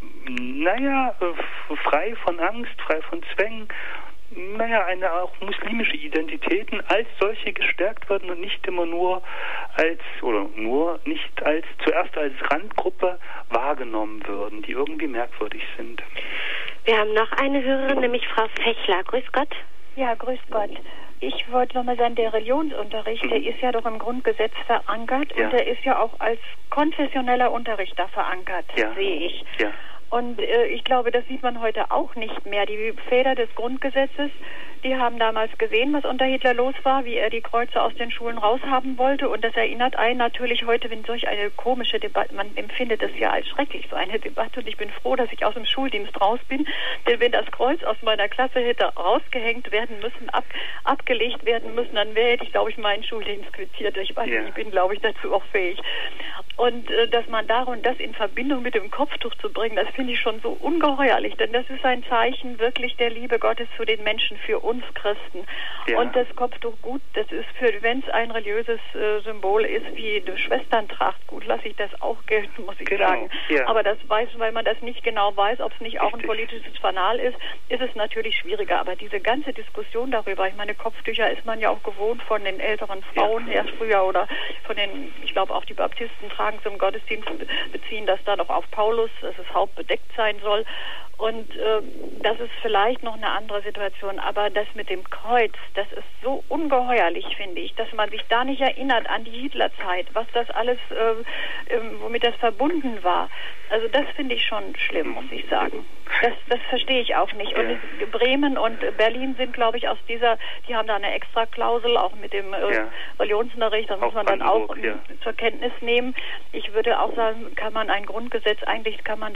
naja, äh, frei von Angst, frei von Zwängen, naja, eine auch muslimische Identitäten als solche gestärkt werden und nicht immer nur als, oder nur nicht als, zuerst als Randgruppe wahrgenommen würden, die irgendwie merkwürdig sind. Wir haben noch eine Hörerin, nämlich Frau Fechler. Grüß Gott. Ja, grüß Gott. Ich wollte nochmal sagen, der Religionsunterricht, mhm. der ist ja doch im Grundgesetz verankert ja. und der ist ja auch als konfessioneller Unterricht da verankert, ja. sehe ich. Ja. Und äh, ich glaube, das sieht man heute auch nicht mehr. Die Väter des Grundgesetzes, die haben damals gesehen, was unter Hitler los war, wie er die Kreuze aus den Schulen raushaben wollte. Und das erinnert einen natürlich heute, wenn solch eine komische Debatte, man empfindet das ja als schrecklich, so eine Debatte. Und ich bin froh, dass ich aus dem Schuldienst raus bin. Denn wenn das Kreuz aus meiner Klasse hätte rausgehängt werden müssen, ab, abgelegt werden müssen, dann wäre, hätte ich, glaube ich, meinen Schuldienst quittiert. Ich weiß yeah. nicht, ich bin, glaube ich, dazu auch fähig. Und äh, dass man da und das in Verbindung mit dem Kopftuch zu bringen, das finde ich schon so ungeheuerlich, denn das ist ein Zeichen wirklich der Liebe Gottes zu den Menschen, für uns Christen. Ja. Und das Kopftuch, gut, das ist für, wenn es ein religiöses äh, Symbol ist, wie eine Schwesterntracht, gut, lasse ich das auch gelten, muss ich genau. sagen. Ja. Aber das weiß, weil man das nicht genau weiß, ob es nicht auch Richtig. ein politisches Fanal ist, ist es natürlich schwieriger. Aber diese ganze Diskussion darüber, ich meine, Kopftücher ist man ja auch gewohnt von den älteren Frauen ja. erst früher oder von den, ich glaube auch die Baptisten tragen zum Gottesdienst, beziehen das dann auch auf Paulus, dass es hauptbedeckt sein soll. Und äh, das ist vielleicht noch eine andere Situation, aber das mit dem Kreuz, das ist so ungeheuerlich, finde ich, dass man sich da nicht erinnert an die Hitlerzeit, was das alles, äh, äh, womit das verbunden war. Also das finde ich schon schlimm, muss ich sagen. Das, das verstehe ich auch nicht. Und ja. Bremen und Berlin sind, glaube ich, aus dieser, die haben da eine extra Klausel, auch mit dem äh, ja. Religionsunterricht, das muss man dann auch ja. zur Kenntnis nehmen. Ich würde auch sagen, kann man ein Grundgesetz, eigentlich kann man da noch was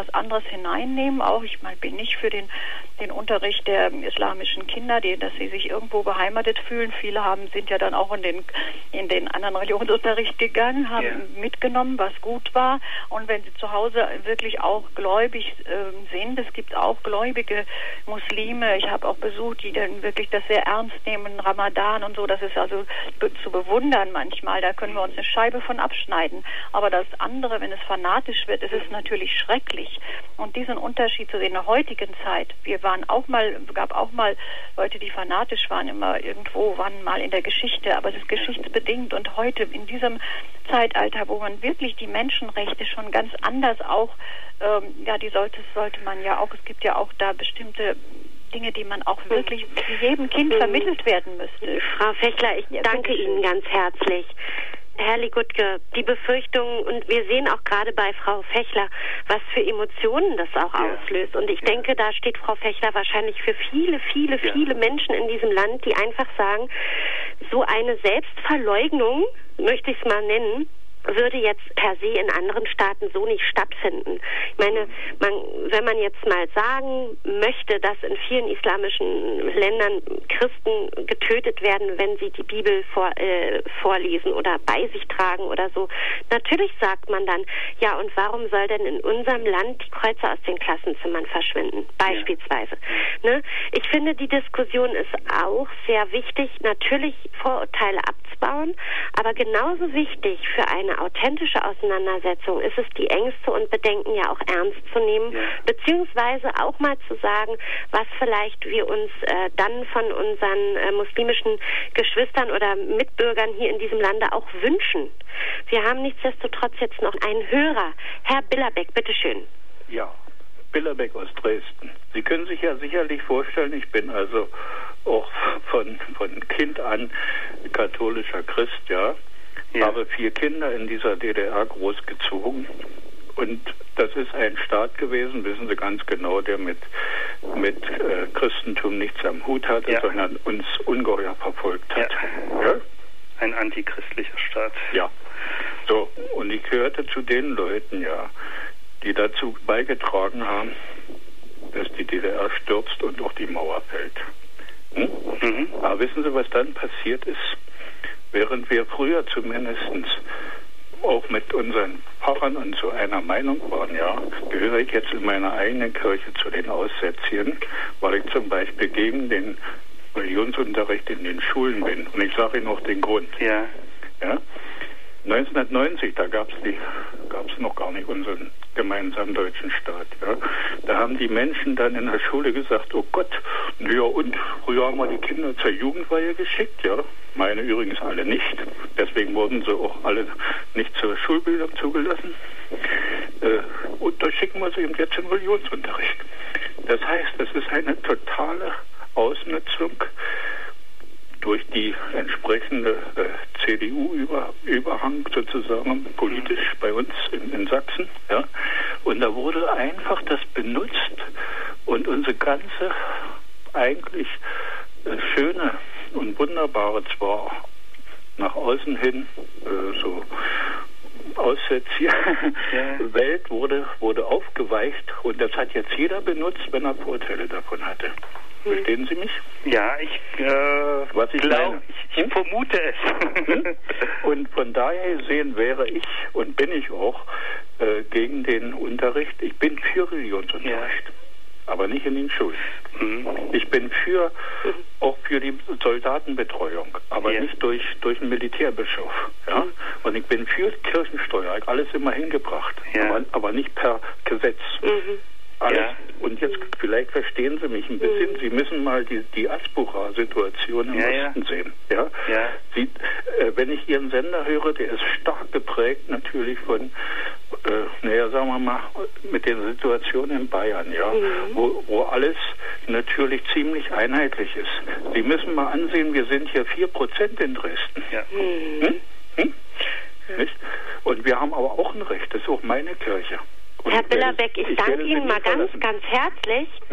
was anderes hineinnehmen. Auch ich mal bin nicht für den den Unterricht der islamischen Kinder, die, dass sie sich irgendwo beheimatet fühlen. Viele haben sind ja dann auch in den in den anderen Religionsunterricht gegangen, haben yeah. mitgenommen, was gut war. Und wenn sie zu Hause wirklich auch gläubig äh, sind, es gibt auch gläubige Muslime. Ich habe auch besucht, die dann wirklich das sehr ernst nehmen, Ramadan und so. Das ist also be- zu bewundern manchmal. Da können wir uns eine Scheibe von abschneiden. Aber das andere, wenn es fanatisch wird, ist es natürlich schrecklich. Und diesen Unterschied zu sehen in der heutigen Zeit, wir waren auch mal, gab auch mal Leute, die fanatisch waren, immer irgendwo, waren mal in der Geschichte, aber es ist geschichtsbedingt. Und heute in diesem Zeitalter, wo man wirklich die Menschenrechte schon ganz anders auch, ähm, ja, die sollte, sollte man ja auch, es gibt ja auch da bestimmte Dinge, die man auch wirklich jedem Kind vermittelt werden müsste. Frau Fechler, ich ja, danke Ihnen ganz herzlich. Herr Ligutke, die Befürchtungen, und wir sehen auch gerade bei Frau Fechler, was für Emotionen das auch ja. auslöst. Und ich ja. denke, da steht Frau Fechler wahrscheinlich für viele, viele, ja. viele Menschen in diesem Land, die einfach sagen, so eine Selbstverleugnung, möchte ich es mal nennen, würde jetzt per se in anderen Staaten so nicht stattfinden. Ich meine, man, wenn man jetzt mal sagen möchte, dass in vielen islamischen Ländern Christen getötet werden, wenn sie die Bibel vor, äh, vorlesen oder bei sich tragen oder so, natürlich sagt man dann, ja, und warum soll denn in unserem Land die Kreuze aus den Klassenzimmern verschwinden, beispielsweise. Ja. Ne? Ich finde, die Diskussion ist auch sehr wichtig, natürlich Vorurteile abzubauen, aber genauso wichtig für eine authentische Auseinandersetzung ist es, die Ängste und Bedenken ja auch ernst zu nehmen, ja. beziehungsweise auch mal zu sagen, was vielleicht wir uns äh, dann von unseren äh, muslimischen Geschwistern oder Mitbürgern hier in diesem Lande auch wünschen. Wir haben nichtsdestotrotz jetzt noch einen Hörer. Herr Billerbeck, bitteschön. Ja, Billerbeck aus Dresden. Sie können sich ja sicherlich vorstellen, ich bin also auch von, von Kind an katholischer Christ, ja. Ja. Habe vier Kinder in dieser D D R großgezogen und das ist ein Staat gewesen, wissen Sie ganz genau, der mit, mit äh, Christentum nichts am Hut hatte, ja. sondern uns ungeheuer verfolgt hat. Ja. Ja? Ein antichristlicher Staat. Ja, so, und ich gehörte zu den Leuten, ja, die dazu beigetragen haben, dass die D D R stürzt und auch die Mauer fällt. Hm? Mhm. Aber wissen Sie, was dann passiert ist? Während wir früher zumindest auch mit unseren Pfarrern und zu einer Meinung waren, ja, gehöre ich jetzt in meiner eigenen Kirche zu den Aussätzigen, weil ich zum Beispiel gegen den Religionsunterricht in den Schulen bin. Und ich sage Ihnen auch den Grund. Ja. Ja? neunzehnhundertneunzig, da gab es die, gab's noch gar nicht unseren gemeinsamen deutschen Staat. Ja. Da haben die Menschen dann in der Schule gesagt, oh Gott, ja und früher haben wir die Kinder zur Jugendweihe geschickt, ja. Meine übrigens alle nicht. Deswegen wurden sie auch alle nicht zur Schulbildung zugelassen. Äh, und da schicken wir sie eben jetzt in Religionsunterricht. Das heißt, das ist eine totale Ausnutzung durch die entsprechende äh, C D U-Überhang sozusagen politisch bei uns in, in Sachsen. Ja. Und da wurde einfach das benutzt und unsere ganze eigentlich äh, schöne und wunderbare, zwar nach außen hin äh, so Aussätzige ja. Welt wurde, wurde aufgeweicht und das hat jetzt jeder benutzt, wenn er Vorteile davon hatte. Verstehen Sie mich? Ja, ich, äh, Was ich glaube, ich, ich hm? vermute es. Hm? Und von daher gesehen wäre ich und bin ich auch äh, gegen den Unterricht. Ich bin für Religionsunterricht, ja. aber nicht in den Schulen. Mhm. Ich bin für auch für die Soldatenbetreuung, aber ja. nicht durch durch einen Militärbischof. Ja? Mhm. Und ich bin für Kirchensteuer, ich habe alles immer hingebracht, ja. aber, aber nicht per Gesetz. Mhm. Alles. Ja. Und jetzt, vielleicht verstehen Sie mich ein bisschen, mhm. Sie müssen mal die, die Asbura-Situation im ja, Osten ja. sehen. Ja? Ja. Sie, äh, wenn ich Ihren Sender höre, der ist stark geprägt natürlich von, äh, naja, sagen wir mal, mit der Situation in Bayern, ja, mhm. wo, wo alles natürlich ziemlich einheitlich ist. Sie müssen mal ansehen, wir sind hier vier Prozent in Dresden. Ja. Mhm. Hm? Hm? Nicht? Und wir haben aber auch ein Recht, das ist auch meine Kirche. Und Herr Billerbeck, ich, ich danke Ihnen mal ganz, ganz herzlich. Hm?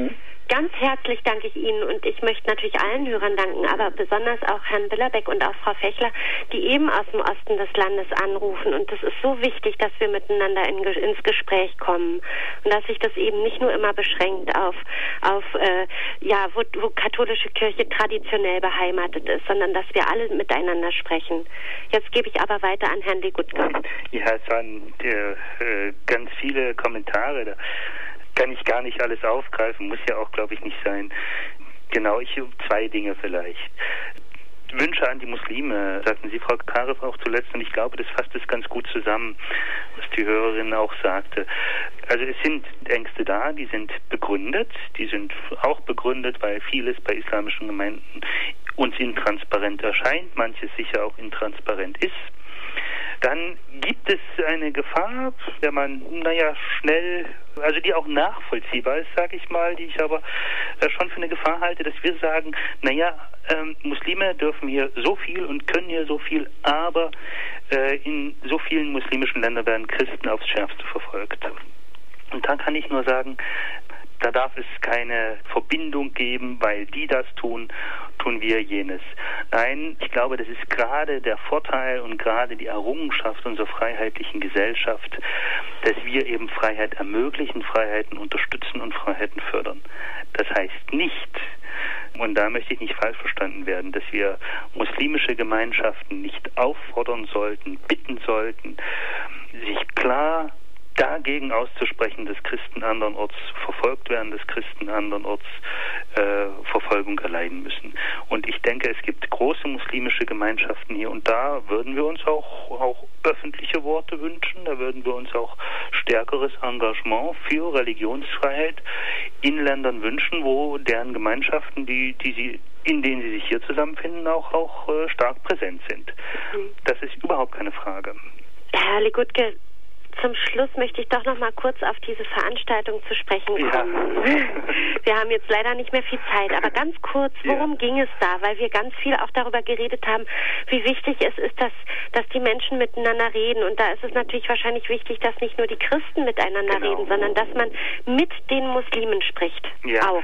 Ganz herzlich danke ich Ihnen und ich möchte natürlich allen Hörern danken, aber besonders auch Herrn Billerbeck und auch Frau Fechler, die eben aus dem Osten des Landes anrufen. Und das ist so wichtig, dass wir miteinander in, ins Gespräch kommen und dass sich das eben nicht nur immer beschränkt auf, auf äh, ja, wo, wo katholische Kirche traditionell beheimatet ist, sondern dass wir alle miteinander sprechen. Jetzt gebe ich aber weiter an Herrn Legutke. Ja, es waren äh, ganz viele Kommentare da. Kann ich gar nicht alles aufgreifen, muss ja auch, glaube ich, nicht sein. Genau, ich zwei Dinge vielleicht. Wünsche an die Muslime, sagten Sie, Frau Karev, auch zuletzt, und ich glaube, das fasst es ganz gut zusammen, was die Hörerin auch sagte. Also es sind Ängste da, die sind begründet, die sind auch begründet, weil vieles bei islamischen Gemeinden uns intransparent erscheint, manches sicher auch intransparent ist. Dann gibt es eine Gefahr, der man, naja, schnell, also die auch nachvollziehbar ist, sage ich mal, die ich aber äh, schon für eine Gefahr halte, dass wir sagen, naja, ähm, Muslime dürfen hier so viel und können hier so viel, aber äh, in so vielen muslimischen Ländern werden Christen aufs Schärfste verfolgt. Und da kann ich nur sagen, da darf es keine Verbindung geben, weil die das tun, tun wir jenes. Nein, ich glaube, das ist gerade der Vorteil und gerade die Errungenschaft unserer freiheitlichen Gesellschaft, dass wir eben Freiheit ermöglichen, Freiheiten unterstützen und Freiheiten fördern. Das heißt nicht, und da möchte ich nicht falsch verstanden werden, dass wir muslimische Gemeinschaften nicht auffordern sollten, bitten sollten, sich klar dagegen auszusprechen, dass Christen andernorts verfolgt werden, dass Christen andernorts äh, Verfolgung erleiden müssen. Und ich denke, es gibt große muslimische Gemeinschaften hier und da würden wir uns auch, auch öffentliche Worte wünschen, da würden wir uns auch stärkeres Engagement für Religionsfreiheit in Ländern wünschen, wo deren Gemeinschaften, die, die sie in denen sie sich hier zusammenfinden, auch, auch äh, stark präsent sind. Das ist überhaupt keine Frage. Herr Legutke, zum Schluss möchte ich doch noch mal kurz auf diese Veranstaltung zu sprechen kommen. Ja. Wir haben jetzt leider nicht mehr viel Zeit, aber ganz kurz, worum ja. ging es da? Weil wir ganz viel auch darüber geredet haben, wie wichtig es ist, dass, dass die Menschen miteinander reden. Und da ist es natürlich wahrscheinlich wichtig, dass nicht nur die Christen miteinander genau. reden, sondern dass man mit den Muslimen spricht. Ja. Auch.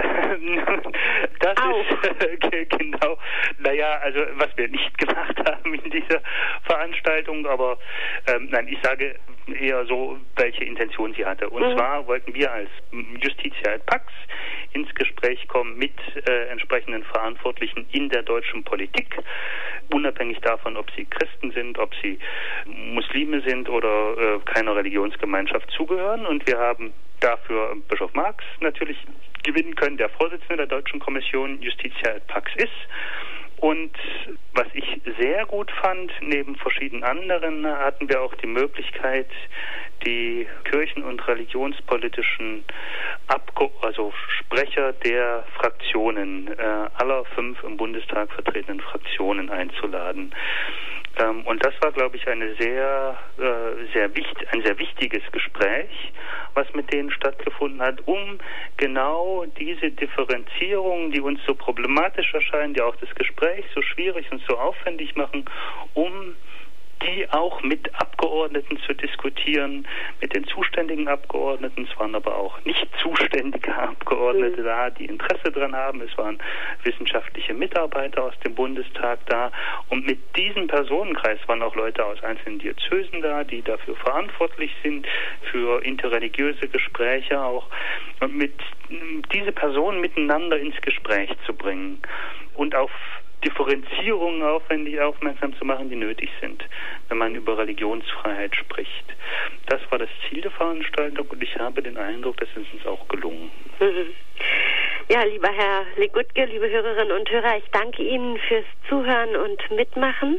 Das auch. ist genau, naja, also was wir nicht gemacht haben in dieser Veranstaltung, aber ähm, nein, ich sage eher so, welche Intention sie hatte. Und mhm. zwar wollten wir als Justitia et Pax ins Gespräch kommen mit äh, entsprechenden Verantwortlichen in der deutschen Politik, unabhängig davon, ob sie Christen sind, ob sie Muslime sind oder äh, keiner Religionsgemeinschaft zugehören. Und wir haben dafür Bischof Marx natürlich gewinnen können, der Vorsitzende der Deutschen Kommission Justitia et Pax ist. Und was ich sehr gut fand, neben verschiedenen anderen hatten wir auch die Möglichkeit, die kirchen- und religionspolitischen Abge- also Sprecher der Fraktionen, äh, aller fünf im Bundestag vertretenen Fraktionen einzuladen. Ähm, und das war, glaube ich, eine sehr, äh, sehr wichtig, ein sehr wichtiges Gespräch, was mit denen stattgefunden hat, um genau diese Differenzierung, die uns so problematisch erscheinen, die auch das Gespräch so schwierig und so aufwendig machen, um die auch mit Abgeordneten zu diskutieren, mit den zuständigen Abgeordneten. Es waren aber auch nicht zuständige Abgeordnete mhm. da, die Interesse dran haben. Es waren wissenschaftliche Mitarbeiter aus dem Bundestag da. Und mit diesem Personenkreis waren auch Leute aus einzelnen Diözesen da, die dafür verantwortlich sind, für interreligiöse Gespräche auch. Und mit diese Personen miteinander ins Gespräch zu bringen und auf Differenzierungen aufwendig aufmerksam zu machen, die nötig sind, wenn man über Religionsfreiheit spricht. Das war das Ziel der Veranstaltung und ich habe den Eindruck, das ist uns auch gelungen. Mhm. Ja, lieber Herr Legutke, liebe Hörerinnen und Hörer, ich danke Ihnen fürs Zuhören und Mitmachen.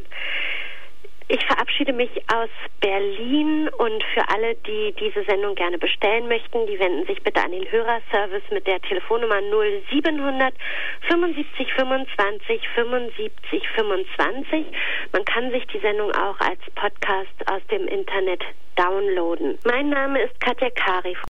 Ich verabschiede mich aus Berlin und für alle, die diese Sendung gerne bestellen möchten, die wenden sich bitte an den Hörerservice mit der Telefonnummer null siebenhundert fünfundsiebzig fünfundzwanzig fünfundsiebzig fünfundzwanzig. Man kann sich die Sendung auch als Podcast aus dem Internet downloaden. Mein Name ist Katja Karev.